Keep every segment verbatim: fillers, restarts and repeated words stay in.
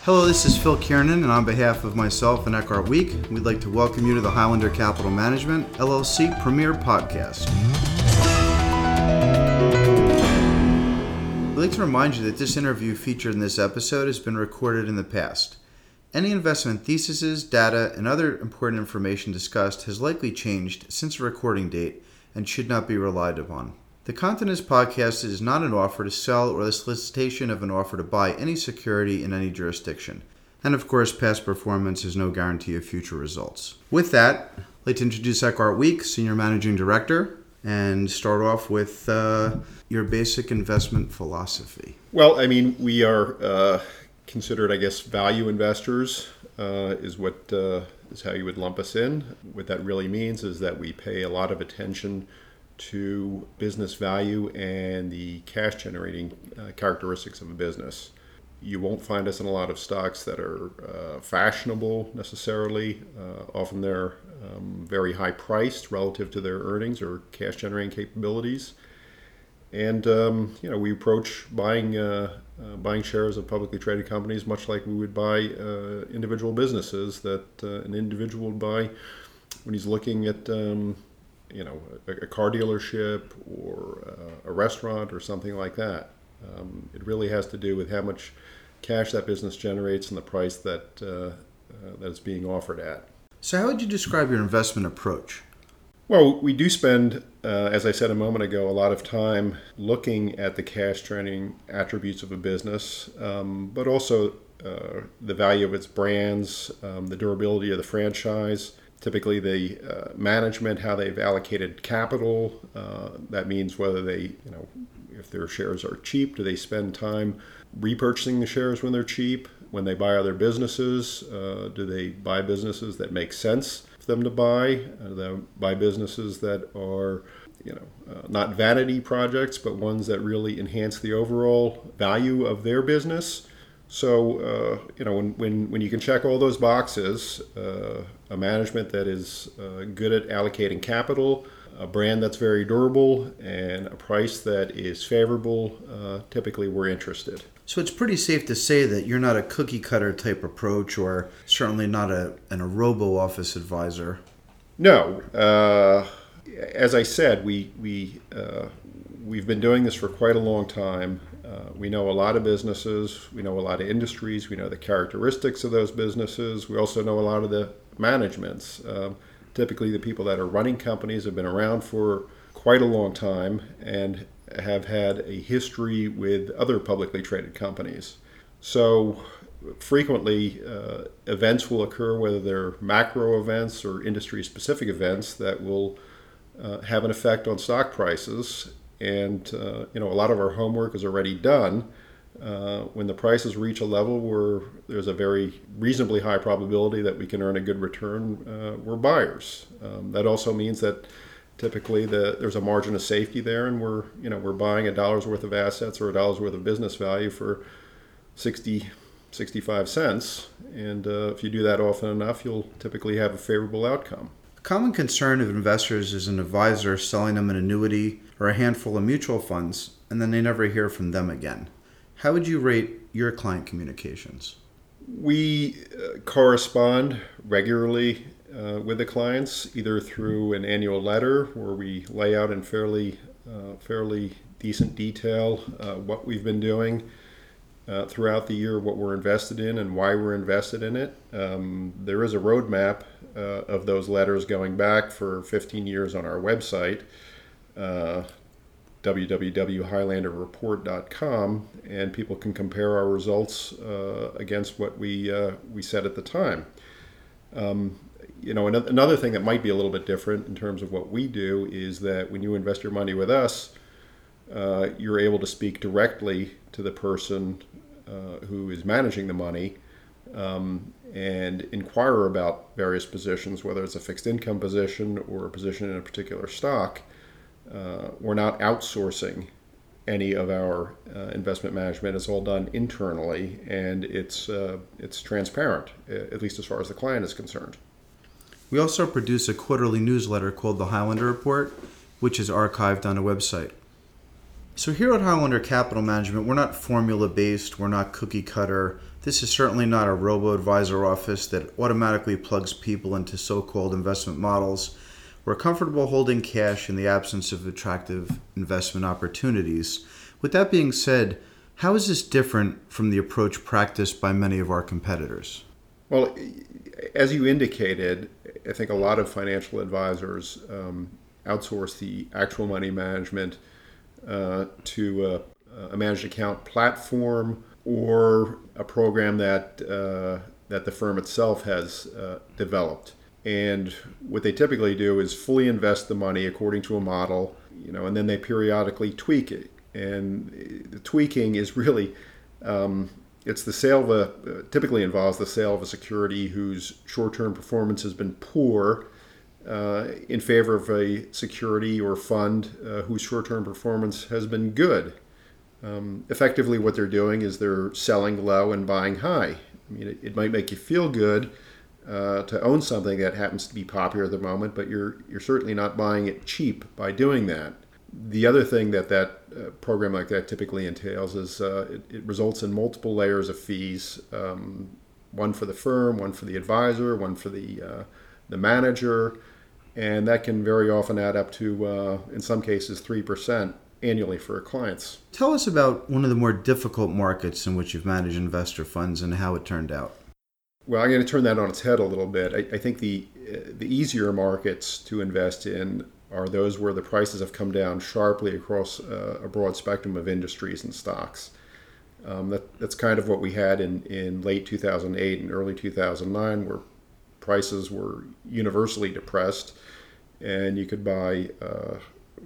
Hello, this is Phil Kiernan, and on behalf of myself and Eckhart Week, we'd like to welcome you to the Highlander Capital Management, L L C Premier Podcast. We'd like to remind you that this interview featured in this episode has been recorded in the past. Any investment theses, data, and other important information discussed has likely changed since the recording date and should not be relied upon. The content of this podcast is not an offer to sell or the solicitation of an offer to buy any security in any jurisdiction. And of course, past performance is no guarantee of future results. With that, I'd like to introduce Eckhart Week, Senior Managing Director, and start off with uh, your basic investment philosophy. Well, I mean, we are uh, considered, I guess, value investors uh, is what uh, is how you would lump us in. What that really means is that we pay a lot of attention to business value and the cash generating uh, characteristics of a business. You won't find us in a lot of stocks that are uh, fashionable necessarily. Uh, often they're um, very high priced relative to their earnings or cash generating capabilities. And um, you know, we approach buying uh, uh, buying shares of publicly traded companies much like we would buy uh, individual businesses that uh, an individual would buy when he's looking at um, you know, a, a car dealership or uh, a restaurant or something like that. Um, it really has to do with how much cash that business generates and the price that uh, uh, that it's being offered at. So how would you describe your investment approach? Well, we do spend, uh, as I said a moment ago, a lot of time looking at the cash generating attributes of a business, um, but also uh, the value of its brands, um, the durability of the franchise, typically the uh, management, how they've allocated capital. Uh, that means whether they, you know, if their shares are cheap, do they spend time repurchasing the shares when they're cheap? When they buy other businesses, uh, do they buy businesses that make sense for them to buy? Uh, they buy businesses that are, you know, uh, not vanity projects, but ones that really enhance the overall value of their business. So, uh, you know, when, when, when you can check all those boxes, uh, a management that is uh, good at allocating capital, a brand that's very durable, and a price that is favorable, uh, typically we're interested. So it's pretty safe to say that you're not a cookie cutter type approach, or certainly not a an a robo office advisor. No. Uh, as I said, we, we, uh, we've been doing this for quite a long time. Uh, we know a lot of businesses, we know a lot of industries, we know the characteristics of those businesses. We also know a lot of the managements. Um, typically the people that are running companies have been around for quite a long time and have had a history with other publicly traded companies. So frequently uh, events will occur, whether they're macro events or industry-specific events, that will uh, have an effect on stock prices. And uh, you know, a lot of our homework is already done. Uh, when the prices reach a level where there's a very reasonably high probability that we can earn a good return, uh, we're buyers. Um, that also means that typically the, there's a margin of safety there, and we're you know we're buying a dollar's worth of assets or a dollar's worth of business value for sixty, sixty-five cents. And uh, if you do that often enough, you'll typically have a favorable outcome. A common concern of investors is an advisor selling them an annuity or a handful of mutual funds, and then they never hear from them again. How would you rate your client communications? We uh, correspond regularly uh, with the clients, either through an annual letter where we lay out in fairly, uh, fairly decent detail uh, what we've been doing uh, throughout the year, what we're invested in and why we're invested in it. Um, there is a roadmap uh, of those letters going back for fifteen years on our website. Uh, w w w dot highlander report dot com, and people can compare our results uh, against what we uh, we said at the time. Um, you know, another, another thing that might be a little bit different in terms of what we do is that when you invest your money with us, uh, you're able to speak directly to the person uh, who is managing the money um, and inquire about various positions, whether it's a fixed income position or a position in a particular stock. Uh, we're not outsourcing any of our uh, investment management. It's all done internally, and it's uh, it's transparent, at least as far as the client is concerned. We also produce a quarterly newsletter called the Highlander Report, which is archived on a website. So here at Highlander Capital Management, we're not formula-based, we're not cookie-cutter. This is certainly not a robo-advisor office that automatically plugs people into so-called investment models. We're comfortable holding cash in the absence of attractive investment opportunities. With that being said, how is this different from the approach practiced by many of our competitors? Well, as you indicated, I think a lot of financial advisors um, outsource the actual money management uh, to a, a managed account platform or a program that uh, that the firm itself has uh, developed. And what they typically do is fully invest the money according to a model, you know, and then they periodically tweak it. And the tweaking is really um, it's the sale of a uh, typically involves the sale of a security whose short-term performance has been poor uh, in favor of a security or fund uh, whose short-term performance has been good. Um, effectively, what they're doing is they're selling low and buying high. I mean, it, it might make you feel good uh, to own something that happens to be popular at the moment, but you're you're certainly not buying it cheap by doing that. The other thing that that uh, program like that typically entails is uh, it, it results in multiple layers of fees, um, one for the firm, one for the advisor, one for the uh, the manager, and that can very often add up to, uh, in some cases, three percent annually for clients. Tell us about one of the more difficult markets in which you've managed investor funds and how it turned out. Well, I'm going to turn that on its head a little bit. I, I think the uh, the easier markets to invest in are those where the prices have come down sharply across uh, a broad spectrum of industries and stocks. Um, that, that's kind of what we had in, in late two thousand eight and early two thousand nine, where prices were universally depressed, and you could buy uh,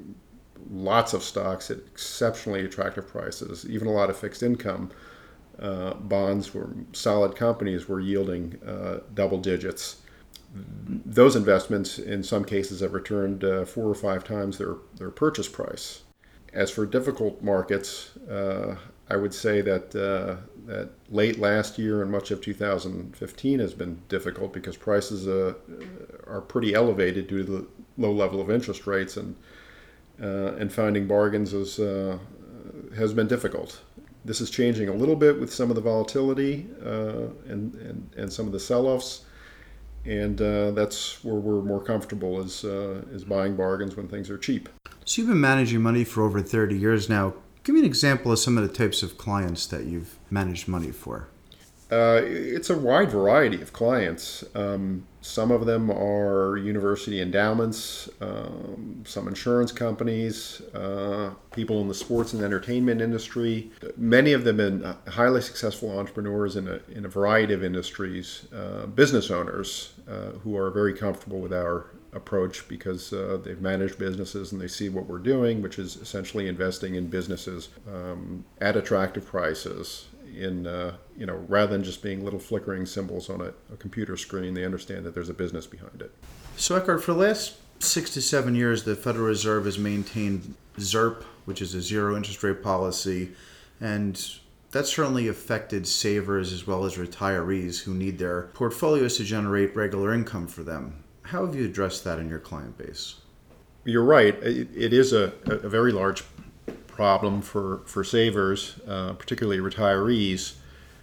lots of stocks at exceptionally attractive prices. Even a lot of fixed income uh, bonds were solid companies were yielding uh, double digits. Those investments, in some cases, have returned uh, four or five times their, their purchase price. As for difficult markets, uh, I would say that uh, that late last year and much of two thousand fifteen has been difficult because prices uh, are pretty elevated due to the low level of interest rates, and uh, and finding bargains is, uh, has been difficult. This is changing a little bit with some of the volatility uh, and, and and some of the sell-offs. And uh, that's where we're more comfortable is uh, is buying bargains when things are cheap. So you've been managing money for over thirty years now. Give me an example of some of the types of clients that you've managed money for. Uh, it's a wide variety of clients. Um, some of them are university endowments, um, some insurance companies, uh, people in the sports and entertainment industry. Many of them have been highly successful entrepreneurs in a, in a variety of industries, uh, business owners uh, who are very comfortable with our approach because uh, they've managed businesses and they see what we're doing, which is essentially investing in businesses um, at attractive prices. In uh, you know, rather than just being little flickering symbols on a, a computer screen, they understand that there's a business behind it. So Eckhart, for the last six to seven years, the Federal Reserve has maintained ZIRP, which is a zero interest rate policy, and that's certainly affected savers as well as retirees who need their portfolios to generate regular income for them. How have you addressed that in your client base? You're right. It, it is a, a very large problem for, for savers, uh, particularly retirees.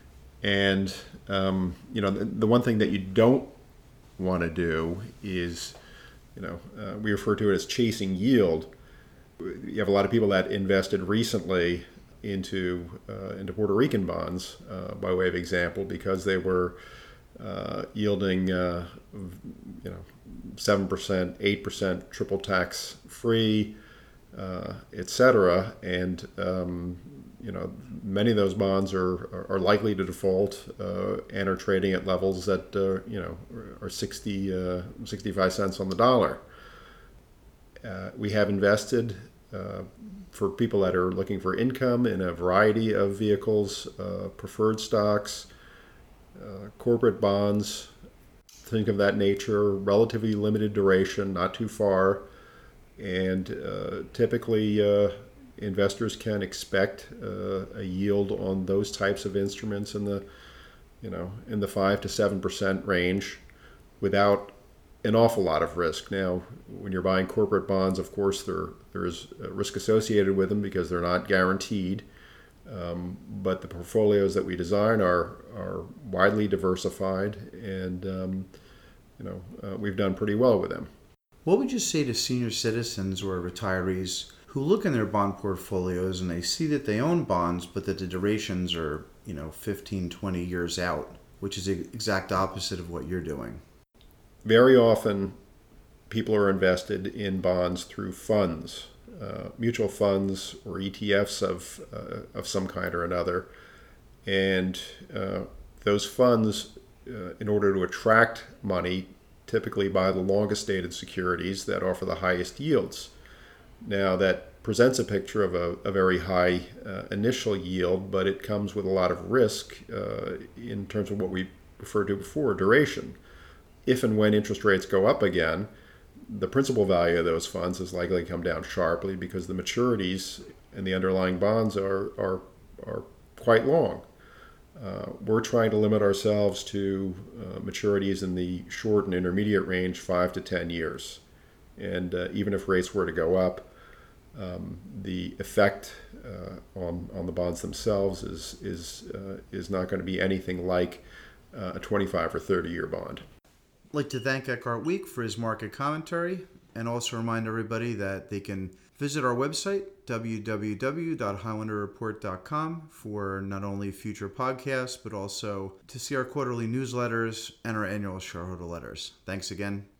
And, um, you know, the, the one thing that you don't want to do is, you know, uh, we refer to it as chasing yield. You have a lot of people that invested recently into uh, into Puerto Rican bonds, uh, by way of example, because they were uh, yielding, uh, you know, seven percent, eight percent, triple tax free, Uh, et cetera, and um, you know, many of those bonds are are likely to default uh, and are trading at levels that uh, you know are sixty, uh, sixty-five cents on the dollar. Uh, we have invested uh, for people that are looking for income in a variety of vehicles, uh, preferred stocks, uh, corporate bonds, think of that nature, relatively limited duration, not too far. And uh, typically, uh, investors can expect uh, a yield on those types of instruments in the, you know, in the five to seven percent range, without an awful lot of risk. Now, when you're buying corporate bonds, of course, there there is risk associated with them because they're not guaranteed. Um, but the portfolios that we design are are widely diversified, and um, you know uh, we've done pretty well with them. What would you say to senior citizens or retirees who look in their bond portfolios and they see that they own bonds, but that the durations are, you know, fifteen, twenty years out, which is the exact opposite of what you're doing? Very often, people are invested in bonds through funds, uh, mutual funds or E T Fs of uh, of some kind or another, and uh, those funds, uh, in order to attract money, typically buy the longest dated securities that offer the highest yields. Now, that presents a picture of a, a very high uh, initial yield, but it comes with a lot of risk uh, in terms of what we referred to before, duration. If and when interest rates go up again, the principal value of those funds is likely to come down sharply because the maturities and the underlying bonds are are, are quite long. Uh, we're trying to limit ourselves to uh, maturities in the short and intermediate range, five to ten years. And uh, even if rates were to go up, um, the effect uh, on on the bonds themselves is is uh, is not going to be anything like uh, a twenty-five or thirty year bond. I'd like to thank Eckhart Week for his market commentary, and also remind everybody that they can visit our website, w w w dot highlander report dot com, for not only future podcasts, but also to see our quarterly newsletters and our annual shareholder letters. Thanks again.